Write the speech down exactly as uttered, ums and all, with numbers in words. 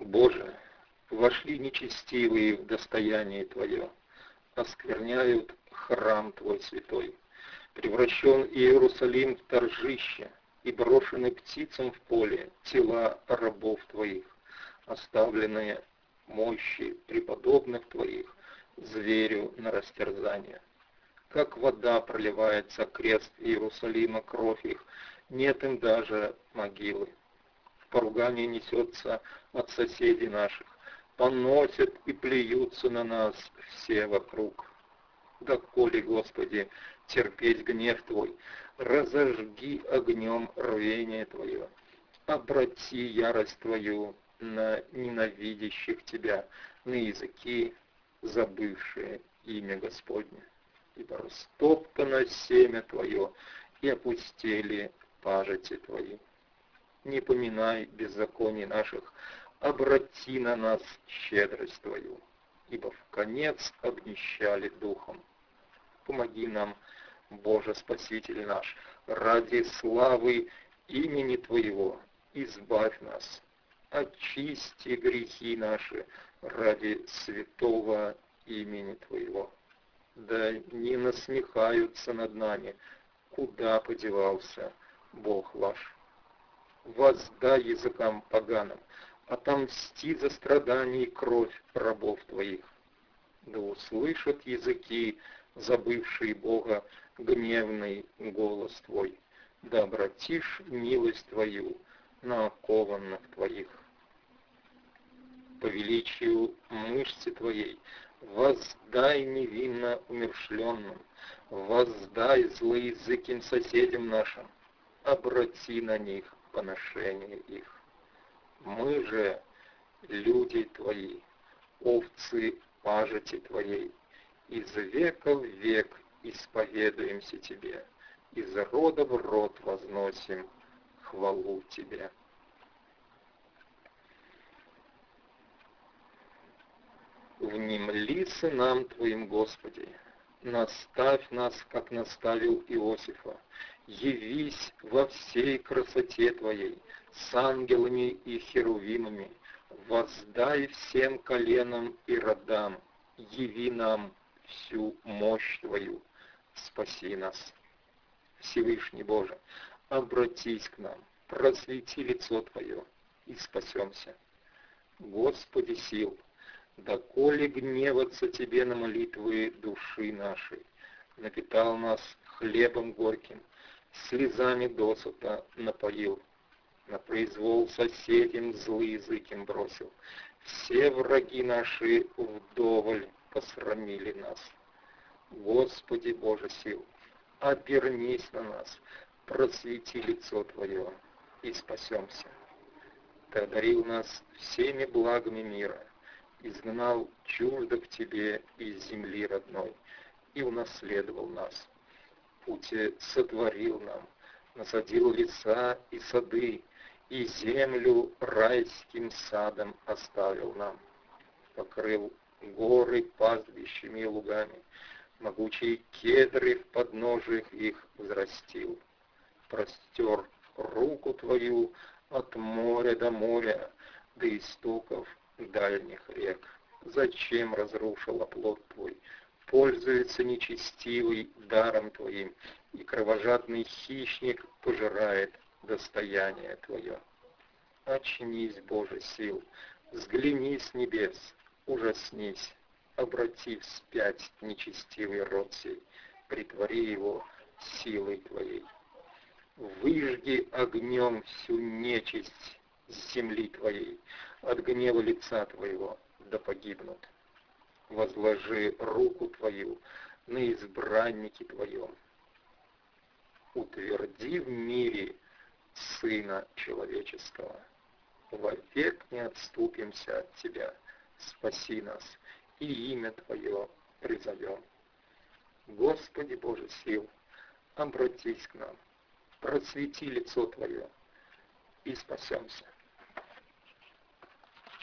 Боже, вошли нечестивые в достояние Твое, оскверняют храм Твой святой. Превращен Иерусалим в торжище, и брошены птицам в поле тела рабов Твоих, оставленные мощи преподобных Твоих, зверю на растерзание. Как вода проливается крест Иерусалима, кровь их, нет им даже могилы. В поругание несется от соседей наших, поносят и плюются на нас все вокруг. Доколе, Господи, терпеть гнев Твой, разожги огнем рвение Твое, обрати ярость Твою на ненавидящих Тебя, на языки, забывшие имя Господне. Ибо растоптано семя Твое, и опустели пажити Твои. Не поминай беззаконий наших, обрати на нас щедрость Твою, ибо в конец обнищали духом. Помоги нам, Боже Спаситель наш, ради славы имени Твоего, избавь нас, очисти грехи наши ради святого имени Твоего. Да не насмехаются над нами, куда подевался Бог ваш. Воздай языкам поганым, отомсти за страдания и кровь рабов Твоих. Да услышат языки, забывшие Бога, гневный голос Твой, да обратишь милость Твою на окованных Твоих. По величию мышцы Твоей воздай невинно умершленным, воздай злоязыким соседям нашим, обрати на них поношение их. Мы же, люди Твои, овцы пажити Твоей, из века в век исповедуемся Тебе, из рода в род возносим хвалу Тебе. Внемли сынам Твоим, Господи, наставь нас, как наставил Иосифа, явись во всей красоте Твоей, с ангелами и херувимами, воздай всем коленам и родам, яви нам всю мощь Твою, спаси нас. Всевышний Боже, обратись к нам, просвети лицо Твое, и спасемся. Господи сил, доколе гневаться Тебе на молитвы души нашей, напитал нас хлебом горьким, слезами досыта напоил, на произвол соседям злоязыким бросил. Все враги наши вдоволь посрамили нас. Господи Боже сил, обернись на нас, просвети лицо Твое, и спасемся. Ты одарил нас всеми благами мира, изгнал чуждых Тебе из земли родной и унаследовал нас. Пути сотворил нам, насадил леса и сады, и землю райским садом оставил нам. Покрыл горы пастбищами и лугами, могучие кедры в подножиях их взрастил. Простер руку Твою от моря до моря, до истоков дальних рек. Зачем разрушил оплот Твой? Пользуется нечестивый даром Твоим, и кровожадный хищник пожирает достояние Твое. Очнись, Боже сил, взгляни с небес, ужаснись, обрати вспять нечестивый род сей, притвори его силой Твоей. Выжги огнем всю нечисть с земли Твоей, от гнева лица Твоего да погибнут. Возложи руку Твою на избраннике Твоем. Утверди в мире Сына Человеческого. Вовек не отступимся от Тебя. Спаси нас, и имя Твое призовем. Господи Боже сил, обратись к нам, просвети лицо Твое, и спасемся.